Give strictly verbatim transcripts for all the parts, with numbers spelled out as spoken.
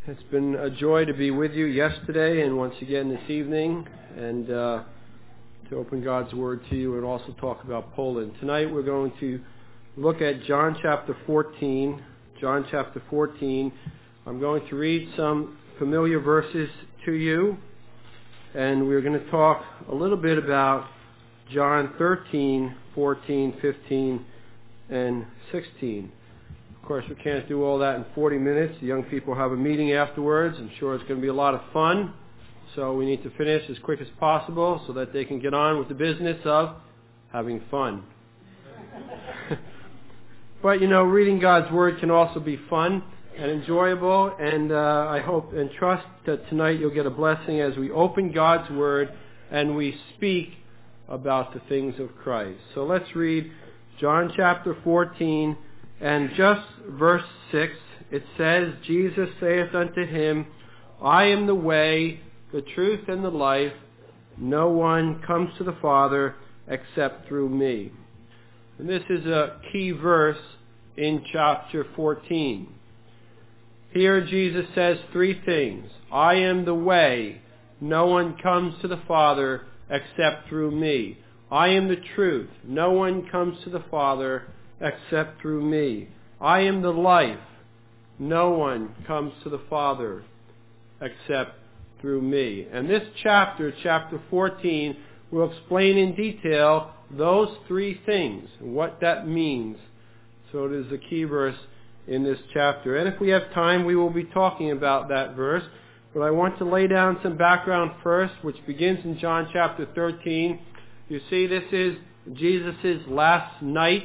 It's been a joy to be with you yesterday and once again this evening, and uh, to open God's Word to you and also talk about Poland. Tonight we're going to look at John chapter fourteen. John chapter fourteen. I'm going to read some familiar verses to you, and we're going to talk a little bit about John thirteen, fourteen, fifteen, and sixteen. Of course, we can't do all that in forty minutes. The young people have a meeting afterwards. I'm sure it's going to be a lot of fun. So we need to finish as quick as possible so that they can get on with the business of having fun. But, you know, reading God's Word can also be fun and enjoyable. And uh, I hope and trust that tonight you'll get a blessing as we open God's Word and we speak about the things of Christ. So let's read John chapter fourteen. And just verse six, it says, Jesus saith unto him, I am the way, the truth, and the life. No one comes to the Father except through me. And this is a key verse in chapter fourteen. Here Jesus says three things. I am the way. No one comes to the Father except through me. I am the truth. No one comes to the Father except through me. I am the life. No one comes to the Father except through me. And this chapter, chapter fourteen, will explain in detail those three things, what that means. So it is a key verse in this chapter. And if we have time, we will be talking about that verse. But I want to lay down some background first, which begins in John chapter thirteen. You see, this is Jesus' last night.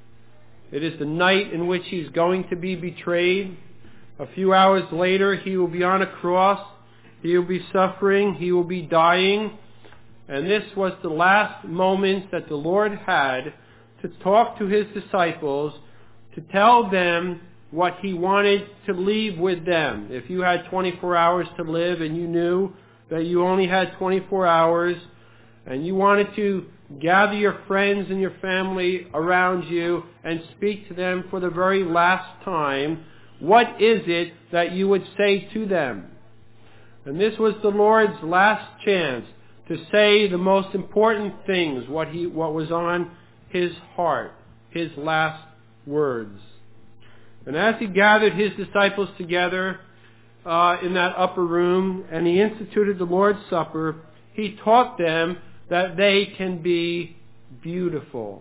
It is the night in which he's going to be betrayed. A few hours later, he will be on a cross. He will be suffering. He will be dying. And this was the last moment that the Lord had to talk to his disciples, to tell them what he wanted to leave with them. If you had twenty-four hours to live and you knew that you only had twenty-four hours, and you wanted to gather your friends and your family around you and speak to them for the very last time, what is it that you would say to them? And this was the Lord's last chance to say the most important things, what he, what was on his heart, his last words. And as he gathered his disciples together uh, in that upper room and he instituted the Lord's Supper, he taught them that they can be beautiful.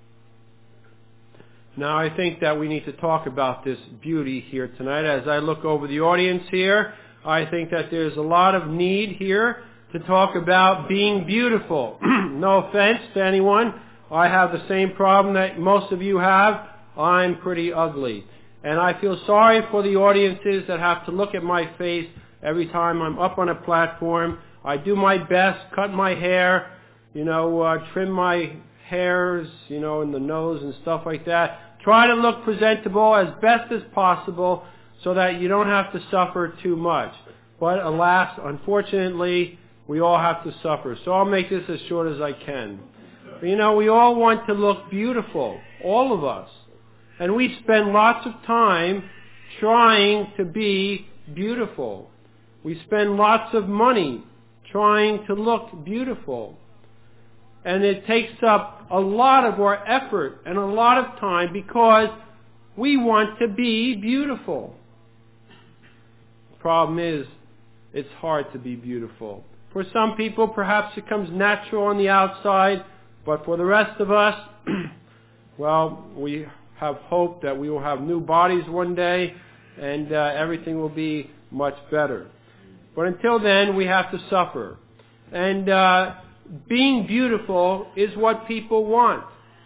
Now, I think that we need to talk about this beauty here tonight. As I look over the audience here, I think that there's a lot of need here to talk about being beautiful. No offense to anyone. I have the same problem that most of you have. I'm pretty ugly. And I feel sorry for the audiences that have to look at my face every time I'm up on a platform. I do my best, cut my hair, you know, uh, trim my hairs, you know, in the nose and stuff like that. Try to look presentable as best as possible so that you don't have to suffer too much. But alas, unfortunately, we all have to suffer. So I'll make this as short as I can. But, you know, we all want to look beautiful, all of us. And we spend lots of time trying to be beautiful. We spend lots of money trying to look beautiful. And it takes up a lot of our effort and a lot of time because we want to be beautiful. The problem is, it's hard to be beautiful. For some people, perhaps it comes natural on the outside, but for the rest of us, well, we have hope that we will have new bodies one day and uh, everything will be much better. But until then, we have to suffer. And uh, being beautiful is what people want.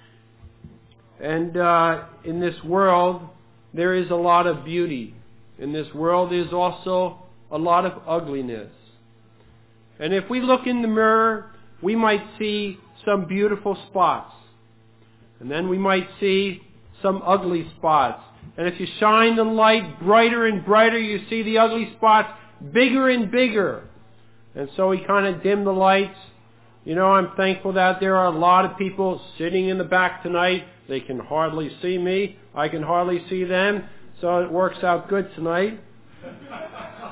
And uh, in this world, there is a lot of beauty. In this world, there is also a lot of ugliness. And if we look in the mirror, we might see some beautiful spots. And then we might see some ugly spots. And if you shine the light brighter and brighter, you see the ugly spots bigger and bigger. And so we kind of dim the lights. You know, I'm thankful that there are a lot of people sitting in the back tonight. They can hardly see me. I can hardly see them. So it works out good tonight.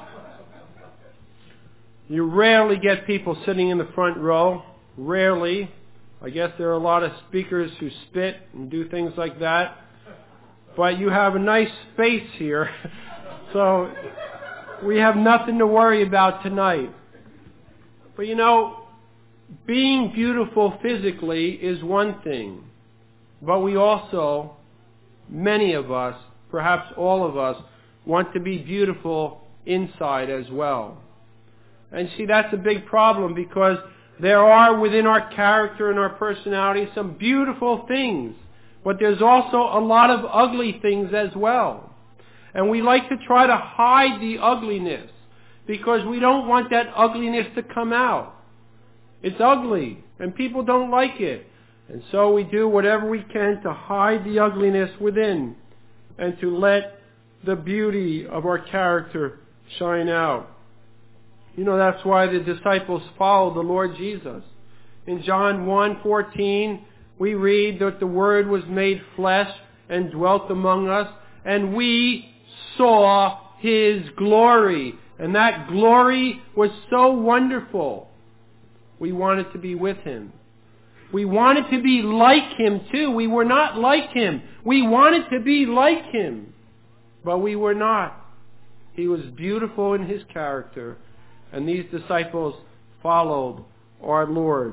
You rarely get people sitting in the front row. Rarely. I guess there are a lot of speakers who spit and do things like that. But you have a nice space here. So we have nothing to worry about tonight. But you know, being beautiful physically is one thing. But we also, many of us, perhaps all of us, want to be beautiful inside as well. And see, that's a big problem because there are within our character and our personality some beautiful things. But there's also a lot of ugly things as well. And we like to try to hide the ugliness because we don't want that ugliness to come out. It's ugly and people don't like it. And so we do whatever we can to hide the ugliness within and to let the beauty of our character shine out. You know, that's why the disciples followed the Lord Jesus. In John one fourteen, we read that the Word was made flesh and dwelt among us, and we saw His glory. And that glory was so wonderful. We wanted to be with Him. We wanted to be like Him too. We were not like Him. We wanted to be like Him. But we were not. He was beautiful in His character. And these disciples followed our Lord.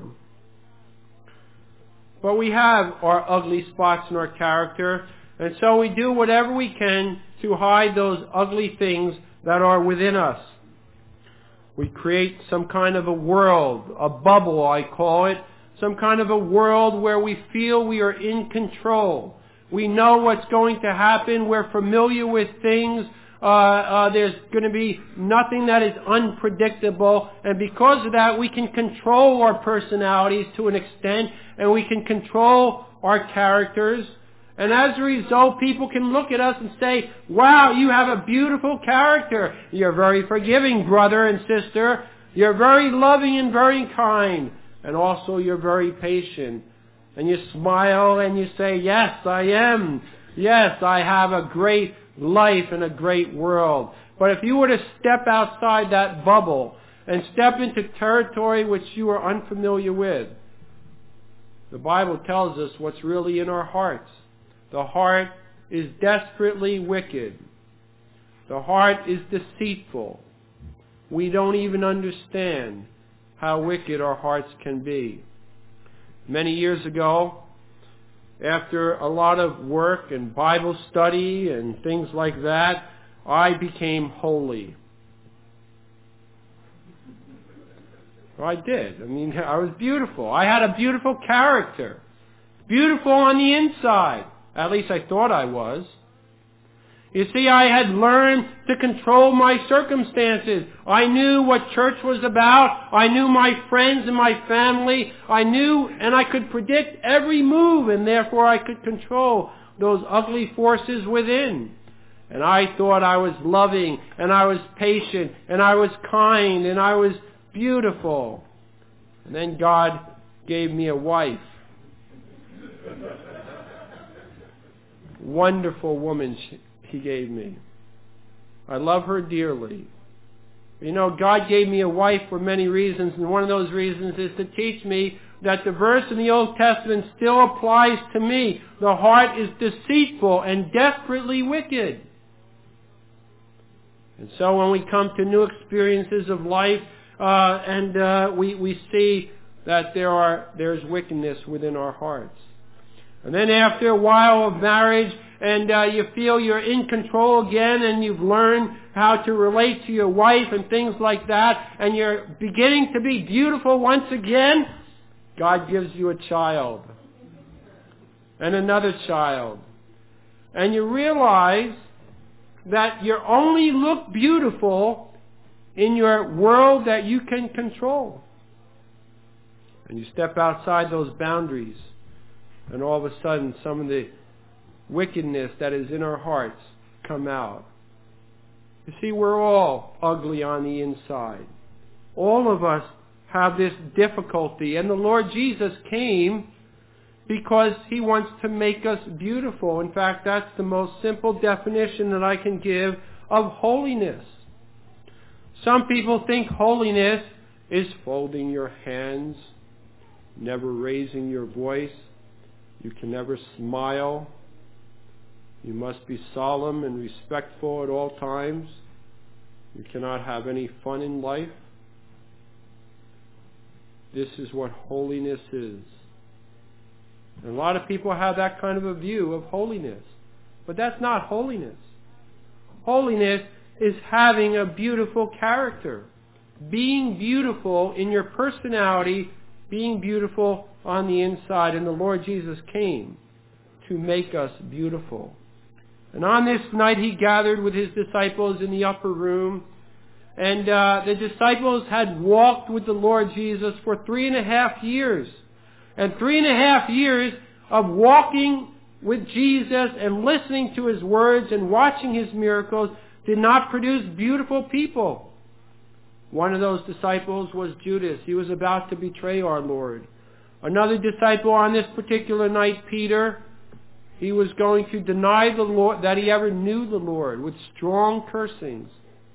But we have our ugly spots in our character. And so we do whatever we can to hide those ugly things that are within us. We create some kind of a world, a bubble I call it, some kind of a world where we feel we are in control. We know what's going to happen. We're familiar with things. Uh, uh, there's going to be nothing that is unpredictable. And because of that, we can control our personalities to an extent, and we can control our characters. And as a result, people can look at us and say, wow, you have a beautiful character. You're very forgiving, brother and sister. You're very loving and very kind. And also you're very patient. And you smile and you say, yes, I am. Yes, I have a great life and a great world. But if you were to step outside that bubble and step into territory which you are unfamiliar with, the Bible tells us what's really in our hearts. The heart is desperately wicked. The heart is deceitful. We don't even understand how wicked our hearts can be. Many years ago, after a lot of work and Bible study and things like that, I became holy. I did. I mean, I was beautiful. I had a beautiful character. Beautiful on the inside. At least I thought I was. You see, I had learned to control my circumstances. I knew what church was about. I knew my friends and my family. I knew and I could predict every move, and therefore I could control those ugly forces within. And I thought I was loving, and I was patient, and I was kind, and I was beautiful. And then God gave me a wife. Wonderful woman she, he gave me. I love her dearly. You know, God gave me a wife for many reasons, and one of those reasons is to teach me that the verse in the Old Testament still applies to me. The heart is deceitful and desperately wicked. And so when we come to new experiences of life, uh, and uh, we, we see that there are there's wickedness within our hearts. And then after a while of marriage, and uh, you feel you're in control again, and you've learned how to relate to your wife and things like that, and you're beginning to be beautiful once again, God gives you a child. And another child. And you realize that you only look beautiful in your world that you can control. And you step outside those boundaries, and all of a sudden some of the wickedness that is in our hearts come out. You see, we're all ugly on the inside. All of us have this difficulty. And the Lord Jesus came because He wants to make us beautiful. In fact, that's the most simple definition that I can give of holiness. Some people think holiness is folding your hands, never raising your voice. You can never smile. You must be solemn and respectful at all times. You cannot have any fun in life. This is what holiness is. And a lot of people have that kind of a view of holiness. But that's not holiness. Holiness is having a beautiful character. Being beautiful in your personality, being beautiful on the inside. And the Lord Jesus came to make us beautiful. And on this night he gathered with his disciples in the upper room. And uh, the disciples had walked with the Lord Jesus for three and a half years. And three and a half years of walking with Jesus and listening to his words and watching his miracles did not produce beautiful people. One of those disciples was Judas. He was about to betray our Lord. Another disciple on this particular night, Peter, he was going to deny the Lord, that he ever knew the Lord, with strong cursings.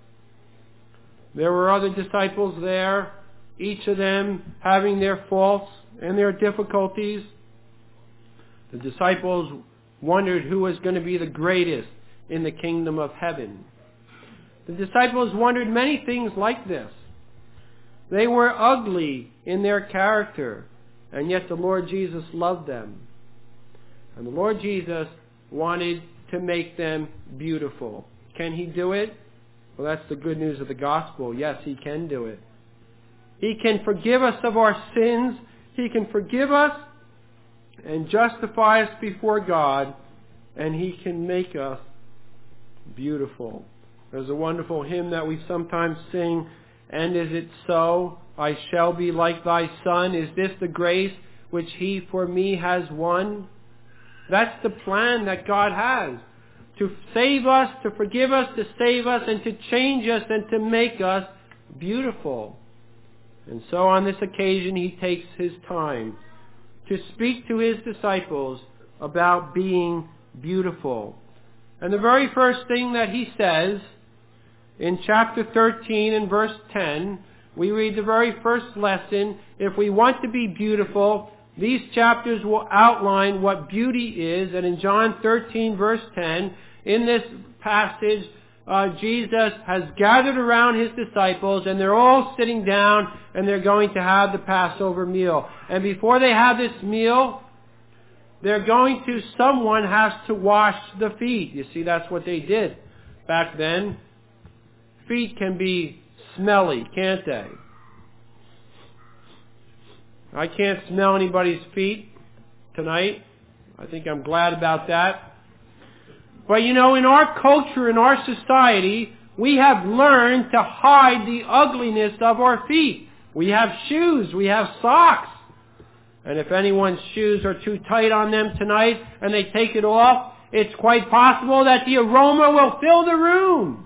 There were other disciples there, each of them having their faults and their difficulties. The disciples wondered who was going to be the greatest in the kingdom of heaven. The disciples wondered many things like this. They were ugly in their character, and yet the Lord Jesus loved them. And the Lord Jesus wanted to make them beautiful. Can he do it? Well, that's the good news of the gospel. Yes, he can do it. He can forgive us of our sins. He can forgive us and justify us before God, and he can make us beautiful. There's a wonderful hymn that we sometimes sing, "And is it so? I shall be like thy Son. Is this the grace which he for me has won?" That's the plan that God has. To save us, to forgive us, to save us, and to change us and to make us beautiful. And so on this occasion he takes his time to speak to his disciples about being beautiful. And the very first thing that he says in chapter thirteen and verse ten, we read the very first lesson. If we want to be beautiful, these chapters will outline what beauty is. And in John thirteen verse ten, in this passage, uh, Jesus has gathered around his disciples, and they're all sitting down, and they're going to have the Passover meal. And before they have this meal, they're going to, someone has to wash the feet. You see, that's what they did back then. Feet can be smelly, can't they? I can't smell anybody's feet tonight. I think I'm glad about that. But you know, in our culture, in our society, we have learned to hide the ugliness of our feet. We have shoes, we have socks. And if anyone's shoes are too tight on them tonight and they take it off, it's quite possible that the aroma will fill the room.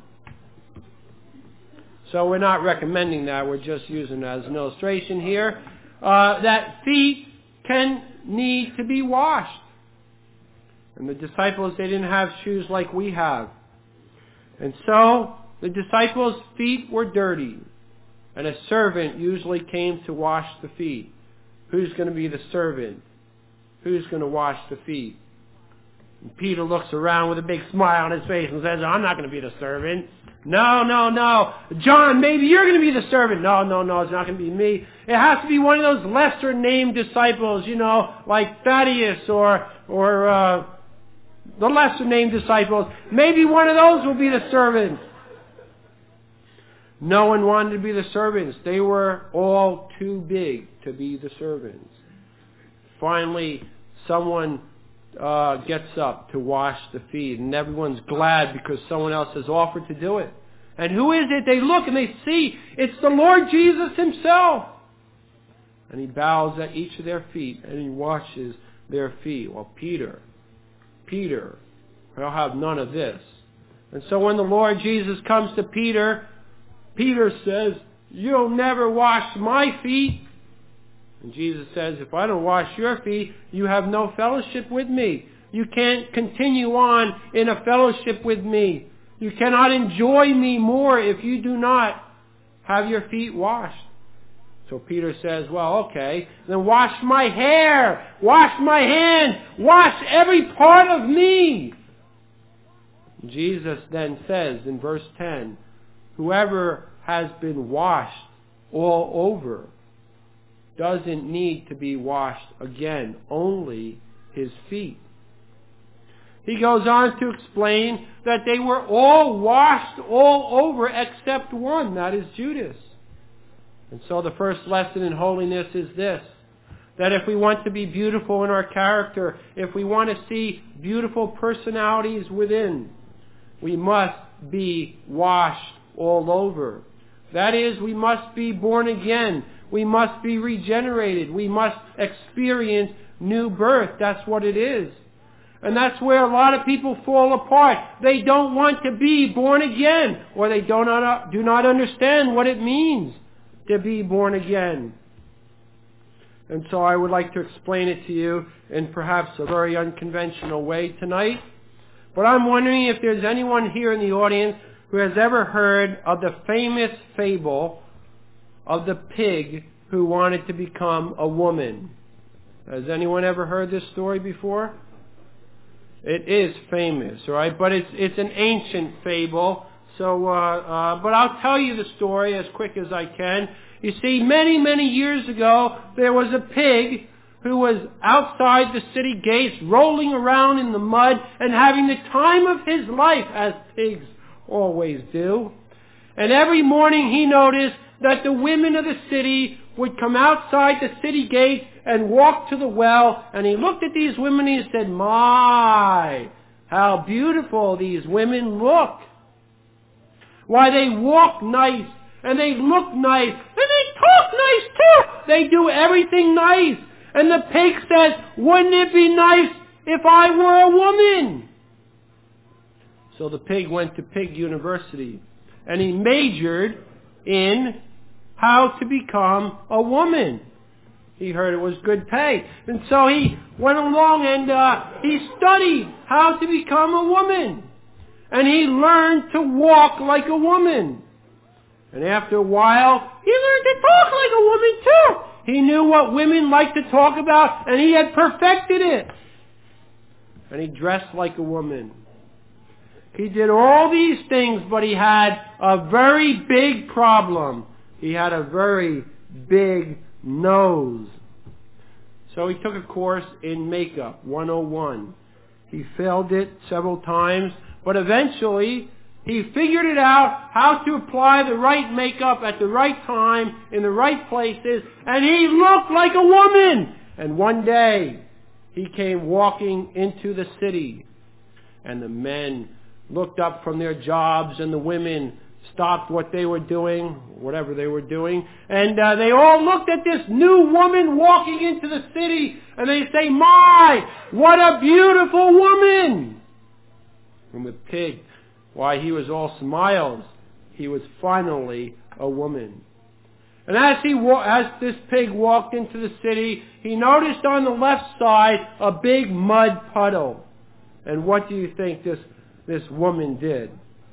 So we're not recommending that. We're just using it as an illustration here. Uh, that feet can need to be washed. And the disciples, they didn't have shoes like we have. And so the disciples' feet were dirty. And a servant usually came to wash the feet. Who's going to be the servant? Who's going to wash the feet? And Peter looks around with a big smile on his face and says, I'm not going to be the servant. No, no, no. John, maybe you're going to be the servant. No, no, no, it's not going to be me. It has to be one of those lesser named disciples, you know, like Thaddeus or, or, uh, the lesser named disciples. Maybe one of those will be the servants. No one wanted to be the servants. They were all too big to be the servants. Finally, someone uh, gets up to wash the feet, and everyone's glad because someone else has offered to do it. And who is it? They look and they see it's the Lord Jesus himself. And he bows at each of their feet and he washes their feet. Well, Peter, Peter, I'll have none of this. And so when the Lord Jesus comes to Peter, Peter says, you'll never wash my feet. And Jesus says, if I don't wash your feet, you have no fellowship with me. You can't continue on in a fellowship with me. You cannot enjoy me more if you do not have your feet washed. So Peter says, well, okay, then wash my hair, wash my hands, wash every part of me. Jesus then says in verse ten, whoever has been washed all over doesn't need to be washed again, only his feet. He goes on to explain that they were all washed all over except one, that is Judas. And so the first lesson in holiness is this, that if we want to be beautiful in our character, if we want to see beautiful personalities within, we must be washed all over. That is, we must be born again. We must be regenerated. We must experience new birth. That's what it is. And that's where a lot of people fall apart. They don't want to be born again, or they do not, do not understand what it means to be born again. And so I would like to explain it to you in perhaps a very unconventional way tonight. But I'm wondering if there's anyone here in the audience who has ever heard of the famous fable of the pig who wanted to become a woman. Has anyone ever heard this story before? It is famous, right? But it's it's an ancient fable. So, uh, uh, but I'll tell you the story as quick as I can. You see, many, many years ago, there was a pig who was outside the city gates, rolling around in the mud and having the time of his life, as pigs always do. And every morning he noticed that the women of the city would come outside the city gate and walk to the well, and he looked at these women and he said, my, how beautiful these women look. Why, they walk nice, and they look nice, and they talk nice too. They do everything nice. And the pig says, wouldn't it be nice if I were a woman? So the pig went to Pig University, and he majored in how to become a woman. He heard it was good pay. And so he went along and uh, he studied how to become a woman. And he learned to walk like a woman. And after a while, he learned to talk like a woman too. He knew what women like to talk about, and he had perfected it. And he dressed like a woman. He did all these things, but he had a very big problem. He had a very big nose. So he took a course in makeup, one oh one. He failed it several times, but eventually he figured it out how to apply the right makeup at the right time, in the right places, and he looked like a woman. And one day he came walking into the city, and the men looked up from their jobs, and the women stopped what they were doing, whatever they were doing, and uh, they all looked at this new woman walking into the city, and they say, my, what a beautiful woman. And the pig, why, he was all smiles. He was finally a woman. And as he wa- as this pig walked into the city, he noticed on the left side a big mud puddle. And what do you think this, this woman did?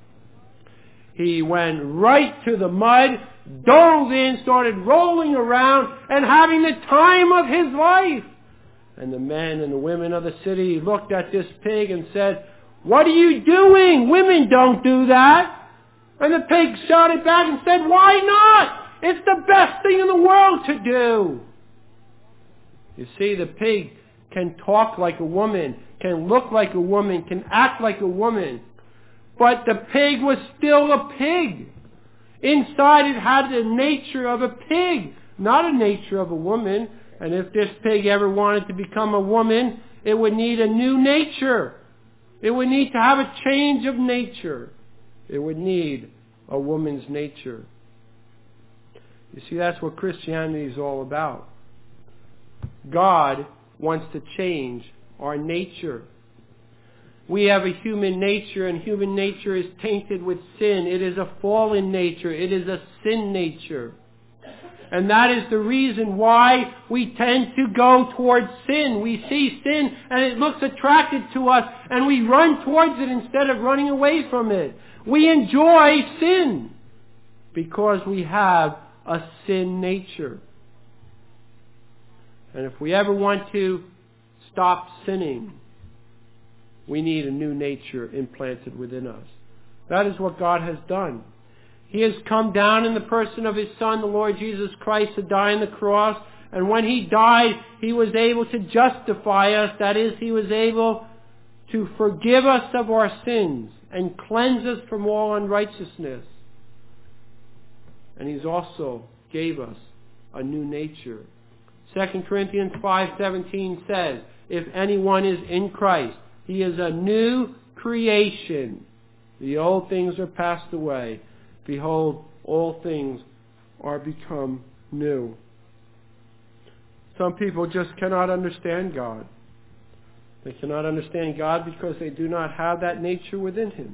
He went right to the mud, dove in, started rolling around, and having the time of his life. And the men and the women of the city looked at this pig and said, what are you doing? Women don't do that. And the pig shouted back and said, why not? It's the best thing in the world to do. You see, the pig can talk like a woman, can look like a woman, can act like a woman. But the pig was still a pig. Inside it had the nature of a pig, not a nature of a woman. And if this pig ever wanted to become a woman, it would need a new nature. It would need to have a change of nature. It would need a woman's nature. You see, that's what Christianity is all about. God wants to change our nature. We have a human nature, and human nature is tainted with sin. It is a fallen nature. It is a sin nature. And that is the reason why we tend to go towards sin. We see sin and it looks attractive to us, and we run towards it instead of running away from it. We enjoy sin. because we have a sin nature. And if we ever want to stop sinning, we need a new nature implanted within us. That is what God has done. He has come down in the person of His Son, the Lord Jesus Christ, to die on the cross. And when He died, He was able to justify us. That is, He was able to forgive us of our sins and cleanse us from all unrighteousness. And He's also gave us a new nature. Second Corinthians five seventeen says, if anyone is in Christ, he is a new creation. The old things are passed away. Behold, all things are become new. Some people just cannot understand God. They cannot understand God because they do not have that nature within Him.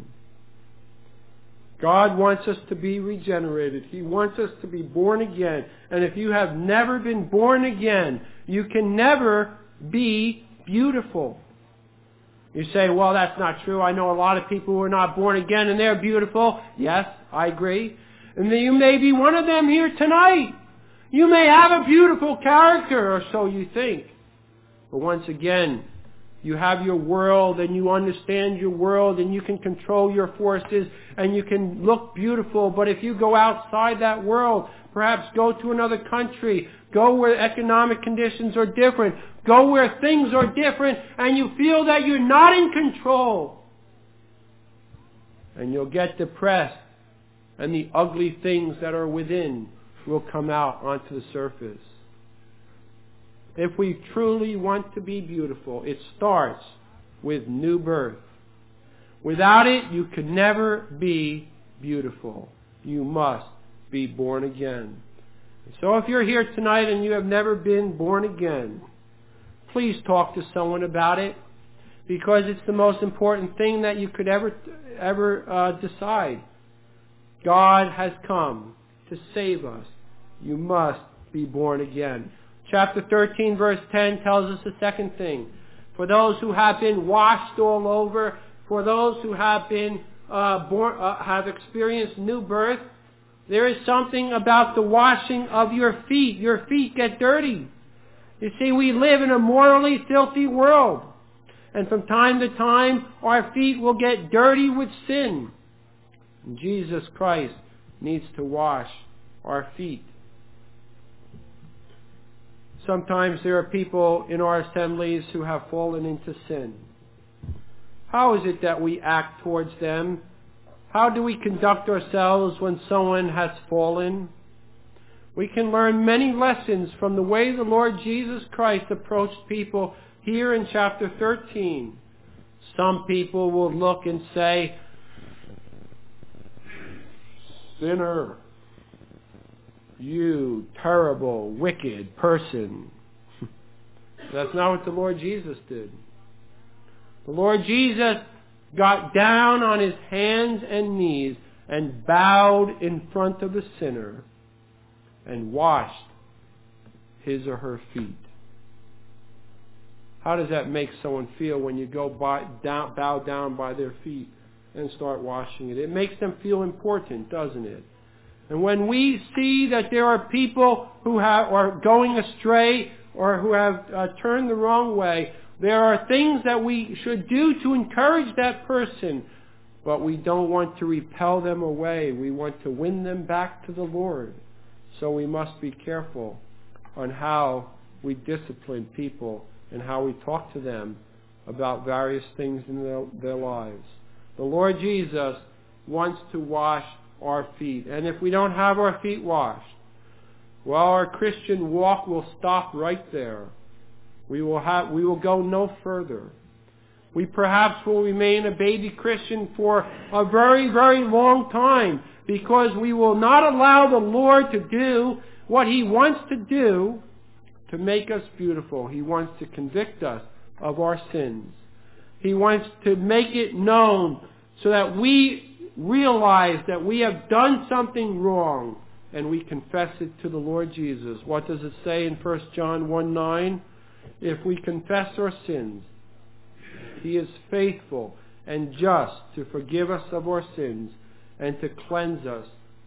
God wants us to be regenerated. He wants us to be born again. And if you have never been born again, you can never be beautiful. You say, well, that's not true. I know a lot of people who are not born again and they're beautiful. Yes, I agree. And you may be one of them here tonight. You may have a beautiful character, or so you think. But once again, you have your world and you understand your world and you can control your forces and you can look beautiful. But if you go outside that world, perhaps go to another country, go where economic conditions are different, go where things are different, and you feel that you're not in control, and you'll get depressed, and the ugly things that are within will come out onto the surface. If we truly want to be beautiful, it starts with new birth. Without it, you could never be beautiful. You must be born again. So if you're here tonight and you have never been born again, please talk to someone about it, because it's the most important thing that you could ever, ever uh, decide. God has come to save us. You must be born again. Chapter thirteen, verse ten tells us the second thing. For those who have been washed all over, for those who have been uh, born, uh, have experienced new birth, there is something about the washing of your feet. Your feet get dirty. You see, we live in a morally filthy world. And from time to time, our feet will get dirty with sin. And Jesus Christ needs to wash our feet. Sometimes there are people in our assemblies who have fallen into sin. How is it that we act towards them? How do we conduct ourselves when someone has fallen? We can learn many lessons from the way the Lord Jesus Christ approached people here in chapter thirteen. Some people will look and say, sinner, you terrible, wicked person. That's not what the Lord Jesus did. The Lord Jesus got down on His hands and knees and bowed in front of the sinner and washed his or her feet. How does that make someone feel when you go by, down, bow down by their feet and start washing it? It makes them feel important, doesn't it? And when we see that there are people who have, are going astray or who have uh, turned the wrong way, there are things that we should do to encourage that person, but we don't want to repel them away. We want to win them back to the Lord. So we must be careful on how we discipline people and how we talk to them about various things in their, their lives. The Lord Jesus wants to wash our feet. And if we don't have our feet washed, well, our Christian walk will stop right there. We will have, we will go no further. We perhaps will remain a baby Christian for a very, very long time because we will not allow the Lord to do what He wants to do to make us beautiful. He wants to convict us of our sins. He wants to make it known so that we realize that we have done something wrong and we confess it to the Lord Jesus. What does it say in First John one nine? If we confess our sins, He is faithful and just to forgive us of our sins and to cleanse us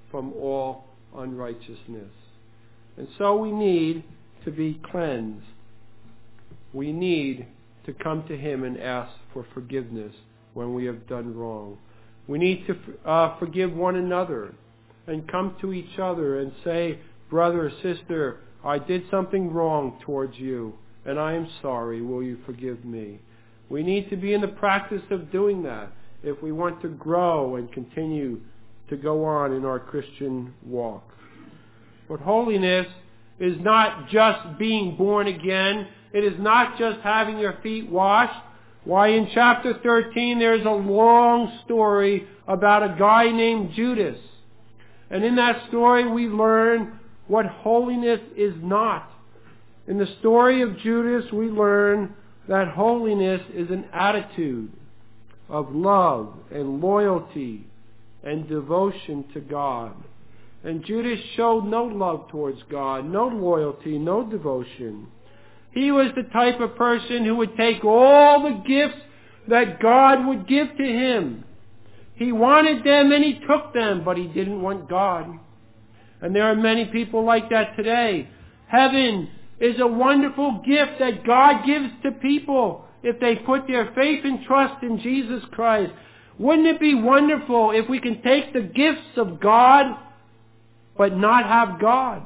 from all unrighteousness. And so we need to be cleansed. We need to come to Him and ask for forgiveness when we have done wrong. We need to uh, forgive one another and come to each other and say, brother or sister, I did something wrong towards you, and I am sorry. Will you forgive me? We need to be in the practice of doing that if we want to grow and continue to go on in our Christian walk. But holiness is not just being born again. It is not just having your feet washed. Why, in chapter thirteen, there's a long story about a guy named Judas. And in that story, we learn what holiness is not. In the story of Judas, we learn that holiness is an attitude of love and loyalty and devotion to God. And Judas showed no love towards God, no loyalty, no devotion. He was the type of person who would take all the gifts that God would give to him. He wanted them and he took them, but he didn't want God. And there are many people like that today. Heaven is a wonderful gift that God gives to people if they put their faith and trust in Jesus Christ. Wouldn't it be wonderful if we can take the gifts of God but not have God?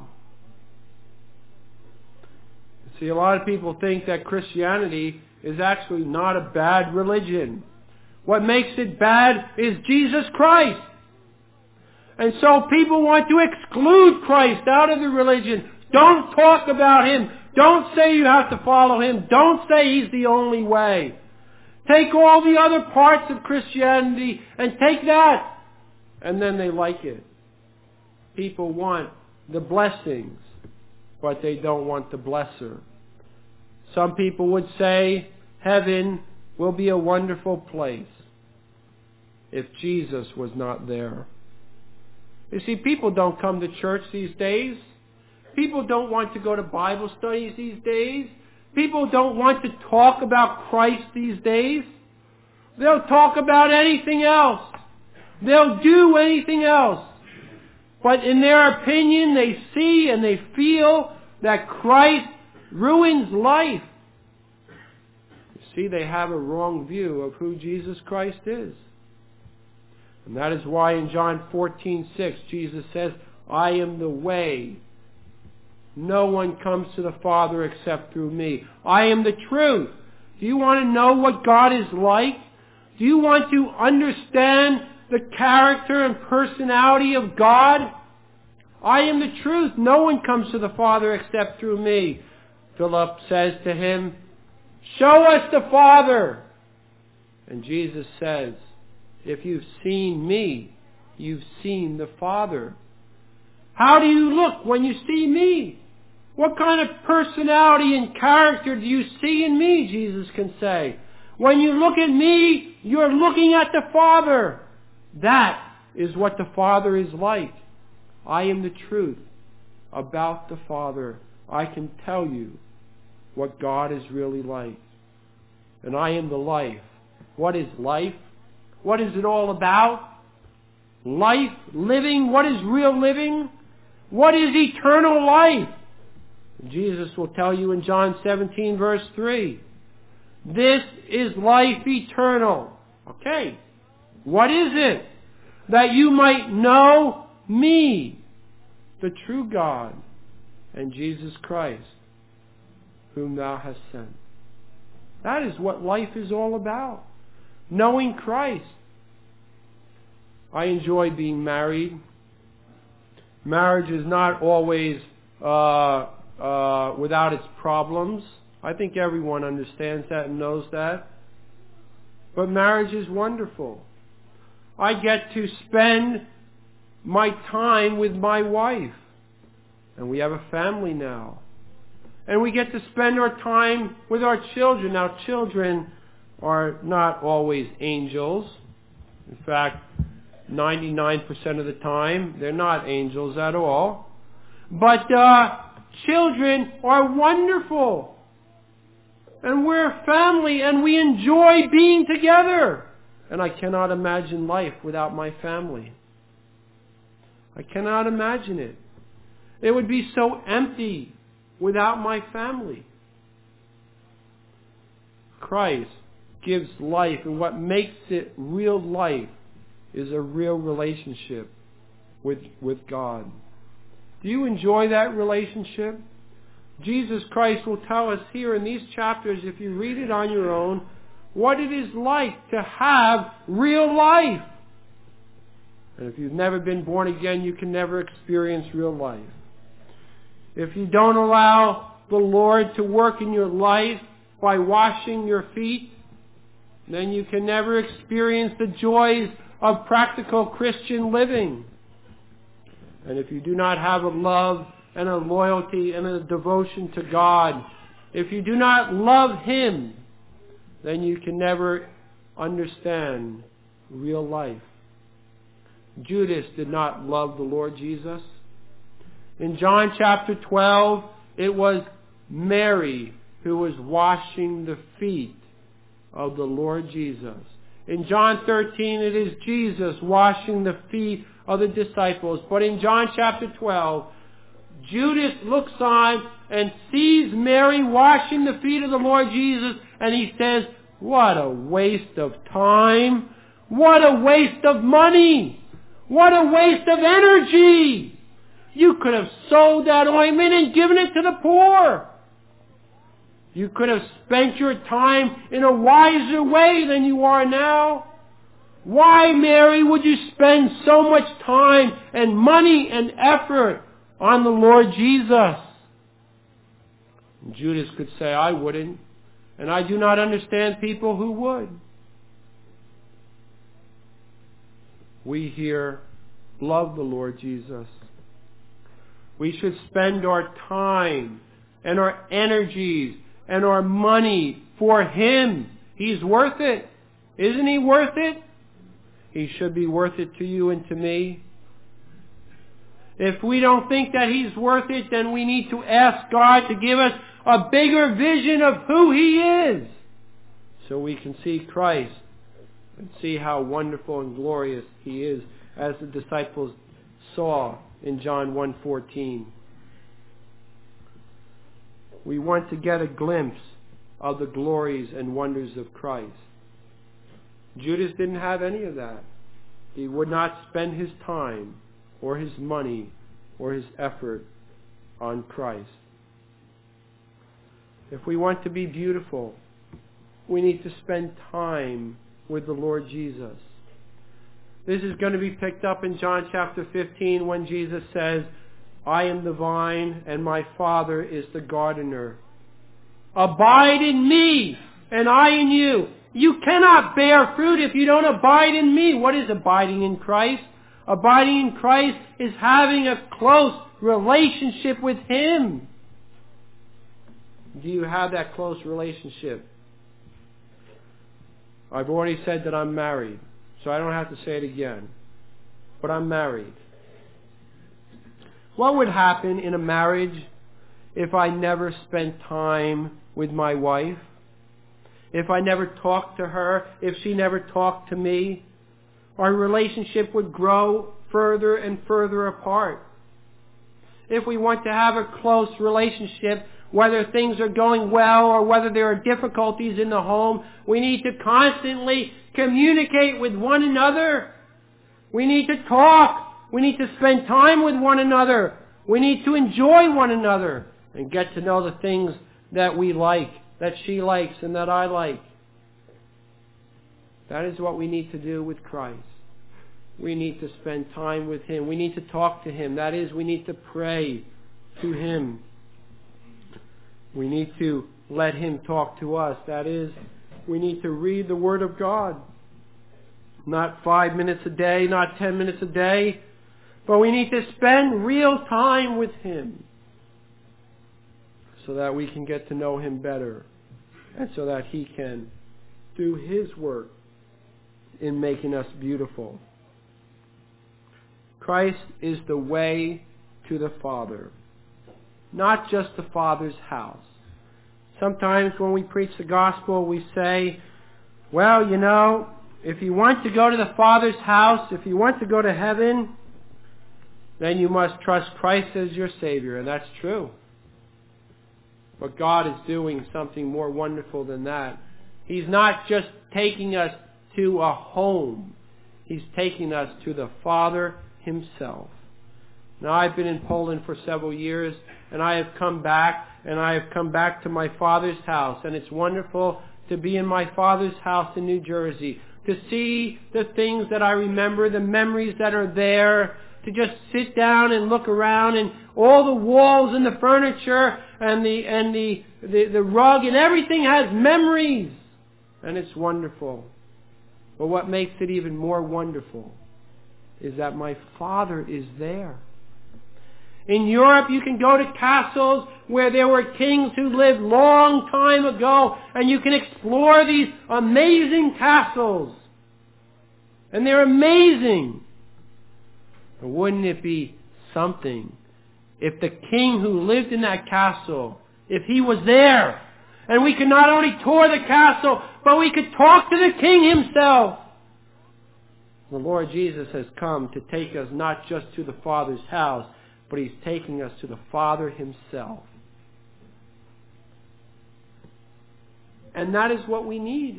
See, a lot of people think that Christianity is actually not a bad religion. What makes it bad is Jesus Christ. And so people want to exclude Christ out of the religion. Don't talk about Him. Don't say you have to follow Him. Don't say He's the only way. Take all the other parts of Christianity and take that. And then they like it. People want the blessings, but they don't want the blesser. Some people would say heaven will be a wonderful place if Jesus was not there. You see, people don't come to church these days. People don't want to go to Bible studies these days. People don't want to talk about Christ these days. They'll talk about anything else. They'll do anything else. But in their opinion, they see and they feel that Christ ruins life. You see, they have a wrong view of who Jesus Christ is. And that is why in John fourteen six, Jesus says, I am the way. No one comes to the Father except through me. I am the truth. Do you want to know what God is like? Do you want to understand the character and personality of God? I am the truth. No one comes to the Father except through me. Philip says to him, show us the Father. And Jesus says, if you've seen me, you've seen the Father. How do you look when you see me? What kind of personality and character do you see in me, Jesus can say. When you look at me, you're looking at the Father. That is what the Father is like. I am the truth about the Father. I can tell you what God is really like. And I am the life. What is life? What is it all about? Life, living. What is real living? What is eternal life? Jesus will tell you in John seventeen verse three. This is life eternal. Okay. What is it? That you might know me, the true God, and Jesus Christ, whom thou hast sent. That is what life is all about. Knowing Christ. I enjoy being married. Marriage is not always uh, uh, without its problems. I think everyone understands that and knows that. But marriage is wonderful. I get to spend my time with my wife. And we have a family now. And we get to spend our time with our children. Now, children are not always angels. In fact, ninety-nine percent of the time, they're not angels at all. But uh, children are wonderful. And we're a family, and we enjoy being together. And I cannot imagine life without my family. I cannot imagine it. It would be so empty without my family. Christ gives life, and what makes it real life is a real relationship with, with God. Do you enjoy that relationship? Jesus Christ will tell us here in these chapters, if you read it on your own, what it is like to have real life. And if you've never been born again, you can never experience real life. If you don't allow the Lord to work in your life by washing your feet, then you can never experience the joys of practical Christian living. And if you do not have a love and a loyalty and a devotion to God, if you do not love Him, then you can never understand real life. Judas did not love the Lord Jesus. In John chapter twelve, it was Mary who was washing the feet of the Lord Jesus. In John thirteen, it is Jesus washing the feet of the disciples. But in John chapter twelve, Judas looks on and sees Mary washing the feet of the Lord Jesus, and he says, what a waste of time. What a waste of money. What a waste of energy. You could have sold that ointment and given it to the poor. You could have spent your time in a wiser way than you are now. Why, Mary, would you spend so much time and money and effort on the Lord Jesus? And Judas could say, I wouldn't. And I do not understand people who would. We here love the Lord Jesus. We should spend our time and our energies and our money for Him. He's worth it. Isn't He worth it? He should be worth it to you and to me. If we don't think that He's worth it, then we need to ask God to give us a bigger vision of who He is, so we can see Christ and see how wonderful and glorious He is, as the disciples saw in John one fourteen. We want to get a glimpse of the glories and wonders of Christ. Judas didn't have any of that. He would not spend his time or his money or his effort on Christ. If we want to be beautiful, we need to spend time with the Lord Jesus. This is going to be picked up in John chapter fifteen when Jesus says, I am the vine and my Father is the gardener. Abide in me and I in you. You cannot bear fruit if you don't abide in me. What is abiding in Christ? Abiding in Christ is having a close relationship with Him. Do you have that close relationship? I've already said that I'm married, so I don't have to say it again. But I'm married. What would happen in a marriage if I never spent time with my wife? If I never talked to her? If she never talked to me? Our relationship would grow further and further apart. If we want to have a close relationship, whether things are going well or whether there are difficulties in the home, we need to constantly communicate with one another. We need to talk. We need to spend time with one another. We need to enjoy one another and get to know the things that we like, that she likes, and that I like. That is what we need to do with Christ. We need to spend time with Him. We need to talk to Him. That is, we need to pray to Him. We need to let Him talk to us. That is, we need to read the Word of God. Not five minutes a day, not ten minutes a day, but we need to spend real time with Him so that we can get to know Him better and so that He can do His work in making us beautiful. Christ is the way to the Father, not just the Father's house. Sometimes when we preach the gospel, we say, well, you know, if you want to go to the Father's house, if you want to go to heaven, then you must trust Christ as your Savior, and that's true. But God is doing something more wonderful than that. He's not just taking us to a home. He's taking us to the Father Himself. Now, I've been in Poland for several years, and I have come back, and I have come back to my Father's house, and it's wonderful to be in my Father's house in New Jersey, to see the things that I remember, the memories that are there, to just sit down and look around, and all the walls and the furniture and the and the, the, the rug and everything has memories. And it's wonderful. But what makes it even more wonderful is that my Father is there. In Europe, you can go to castles where there were kings who lived long time ago, and you can explore these amazing castles. And they're amazing. But wouldn't it be something if the king who lived in that castle, if he was there, and we could not only tour the castle, but we could talk to the king himself? The Lord Jesus has come to take us not just to the Father's house, but He's taking us to the Father Himself. And that is what we need.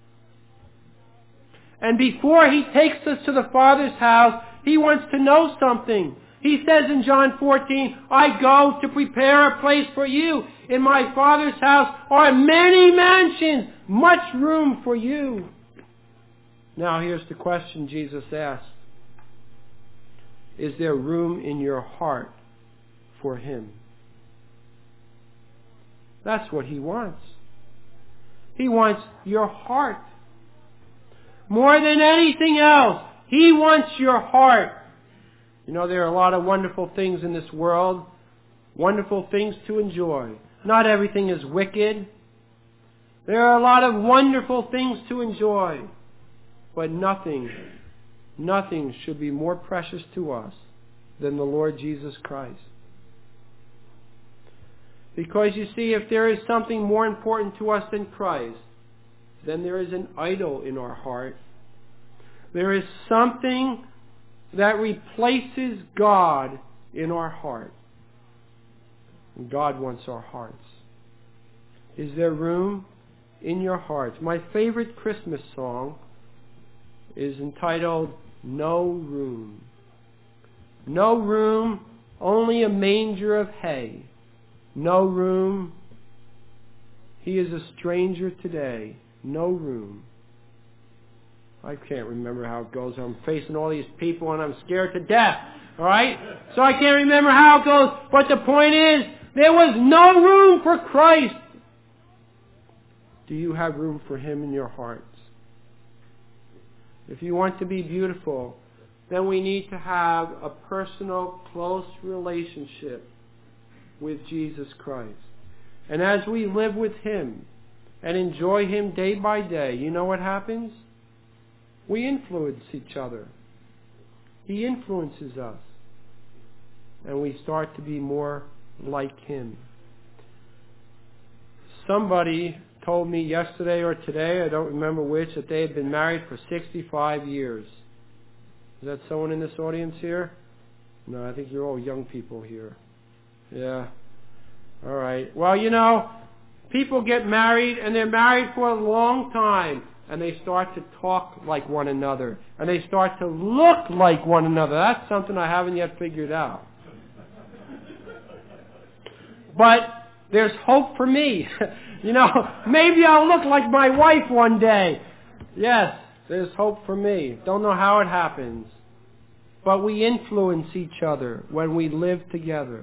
And before He takes us to the Father's house, He wants to know something. He says in John fourteen, I go to prepare a place for you. In my Father's house are many mansions, much room for you. Now here's the question Jesus asked. Is there room in your heart for Him? That's what He wants. He wants your heart. More than anything else, He wants your heart. You know, there are a lot of wonderful things in this world, wonderful things to enjoy. Not everything is wicked. There are a lot of wonderful things to enjoy. But nothing, nothing should be more precious to us than the Lord Jesus Christ. Because you see, if there is something more important to us than Christ, then there is an idol in our heart. There is something that replaces God in our heart. And God wants our hearts. Is there room in your hearts? My favorite Christmas song is entitled, No Room. No room, only a manger of hay. No room, He is a stranger today. No room. I can't remember how it goes. I'm facing all these people and I'm scared to death. Alright? So I can't remember how it goes. But the point is, there was no room for Christ. Do you have room for Him in your hearts? If you want to be beautiful, then we need to have a personal, close relationship with Jesus Christ. And as we live with Him and enjoy Him day by day, you know what happens? We influence each other. He influences us. And we start to be more like Him. Somebody told me yesterday or today, I don't remember which, that they had been married for sixty-five years. Is that someone in this audience here? No, I think you're all young people here. Yeah. All right. Well, you know, people get married and they're married for a long time and they start to talk like one another and they start to look like one another. That's something I haven't yet figured out. But there's hope for me. You know, maybe I'll look like my wife one day. Yes, there's hope for me. Don't know how it happens. But we influence each other when we live together.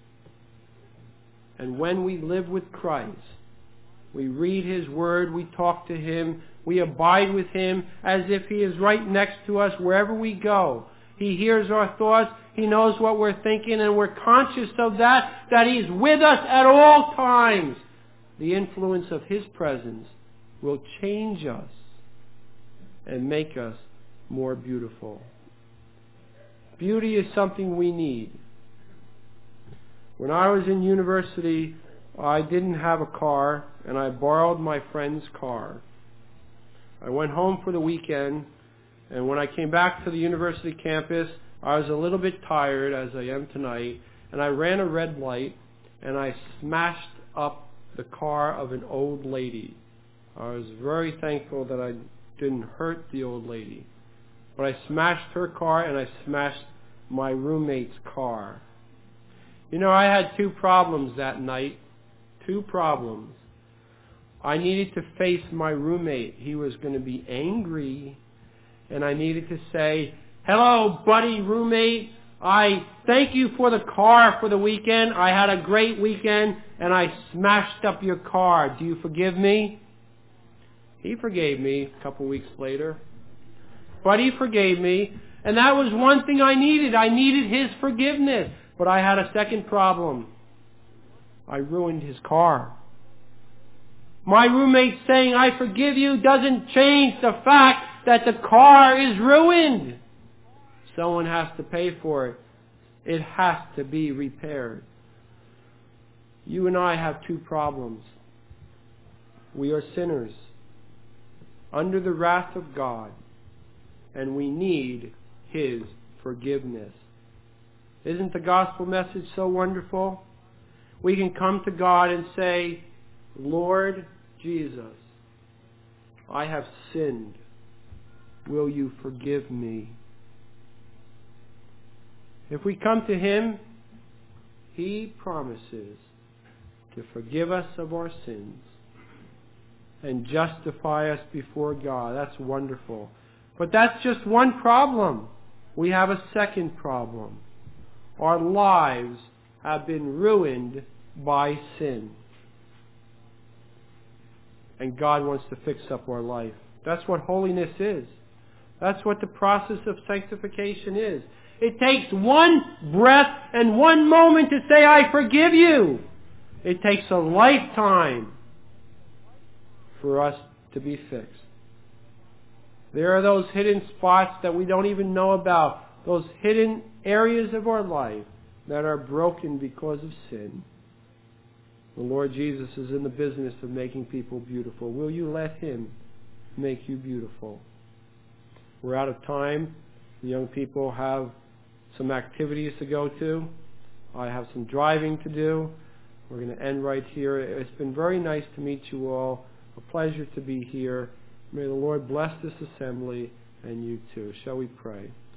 And when we live with Christ, we read His Word, we talk to Him, we abide with Him as if He is right next to us wherever we go. He hears our thoughts, He knows what we're thinking, and we're conscious of that, that He's with us at all times. The influence of His presence will change us and make us more beautiful. Beauty is something we need. When I was in university, I didn't have a car, and I borrowed my friend's car. I went home for the weekend, and when I came back to the university campus, I was a little bit tired, as I am tonight, and I ran a red light, and I smashed up the car of an old lady. I was very thankful that I didn't hurt the old lady. But I smashed her car, and I smashed my roommate's car. You know, I had two problems that night. Two problems. I needed to face my roommate. He was going to be angry. And I needed to say, hello, buddy, roommate. I thank you for the car for the weekend. I had a great weekend, and I smashed up your car. Do you forgive me? He forgave me a couple weeks later. But he forgave me. And that was one thing I needed. I needed his forgiveness. But I had a second problem. I ruined his car. My roommate saying, I forgive you, doesn't change the fact that the car is ruined. Someone has to pay for it. It has to be repaired. You and I have two problems. We are sinners under the wrath of God, and we need His forgiveness. Isn't the gospel message so wonderful? We can come to God and say, Lord Jesus, I have sinned. Will you forgive me? If we come to Him, He promises to forgive us of our sins and justify us before God. That's wonderful. But that's just one problem. We have a second problem. Our lives have been ruined by sin. And God wants to fix up our life. That's what holiness is. That's what the process of sanctification is. It takes one breath and one moment to say, I forgive you. It takes a lifetime for us to be fixed. There are those hidden spots that we don't even know about. Those hidden areas of our life that are broken because of sin. The Lord Jesus is in the business of making people beautiful. Will you let Him make you beautiful? We're out of time. The young people have some activities to go to. I have some driving to do. We're going to end right here. It's been very nice to meet you all. A pleasure to be here. May the Lord bless this assembly and you too. Shall we pray?